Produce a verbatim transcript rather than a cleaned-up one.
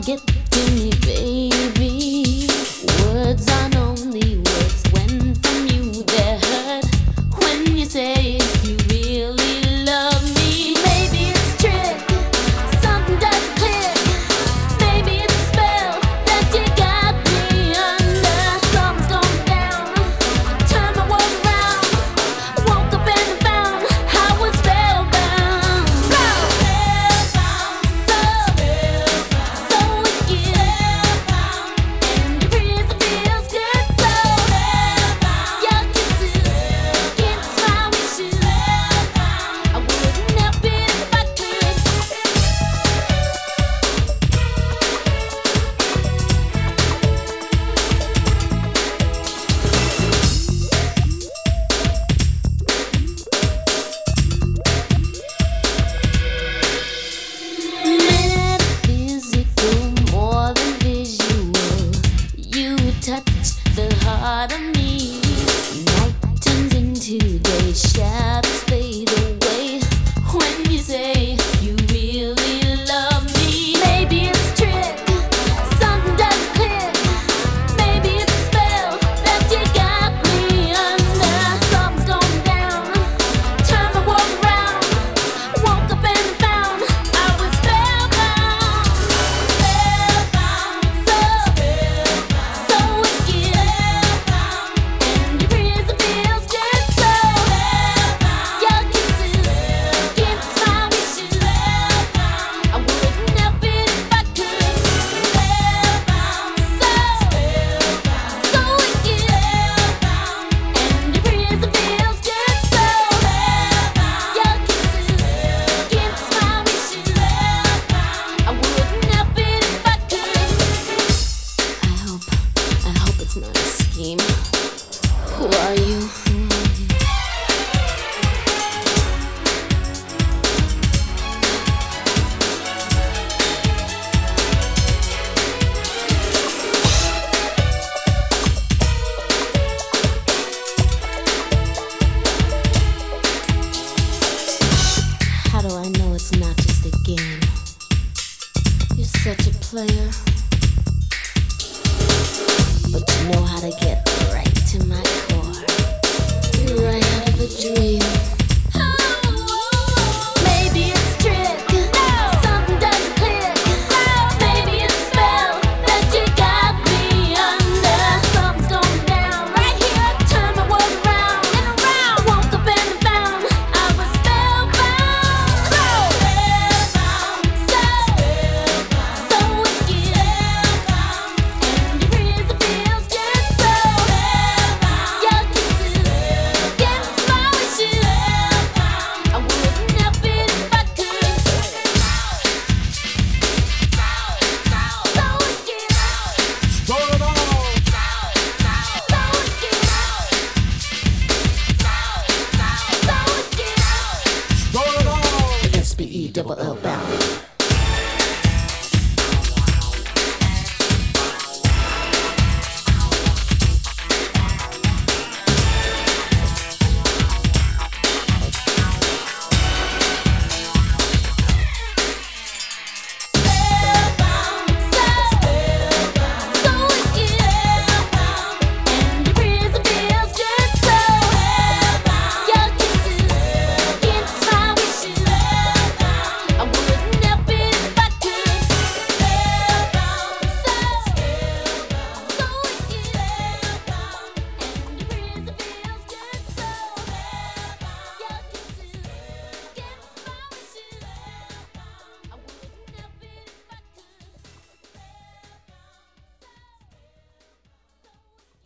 get to me, baby. Words aren't only words. When from you they're heard. When you say you really love me, maybe it's a trick, something doesn't click. Maybe it's a spell that you got me under. Something's going down. Turn my world around. Woke up and found I was spellbound. Spellbound, so spellbound, so wicked. Spellbound, and your breeze feels good. So spellbound, your kisses against my wishes. Spellbound, I wouldn't help it if I could. Metaphysical, more than visual. You touch the heart of me. Night turns into day, shadows fade away. When you say you really love me, maybe it's a trick, something doesn't click. Maybe it's a spell that you got me under. Something's going down. Turn my world around. Woke up and found I was spellbound. Spellbound, so spellbound, so wicked. Spellbound, and your breeze feels good. So spellbound, your kisses against my wishes. Spellbound, I wouldn't help it if I could. Spellbound, so spellbound, so wicked. Spellbound, and your breeze feels good. So spellbound, your kisses against my wishes. Spellbound, I wouldn't help it if I could. I hope, I hope it's not a scheme. Who are you? How do I know it's not just a game? You're such a player, but you know how to get right to my core. You're right out of a dream.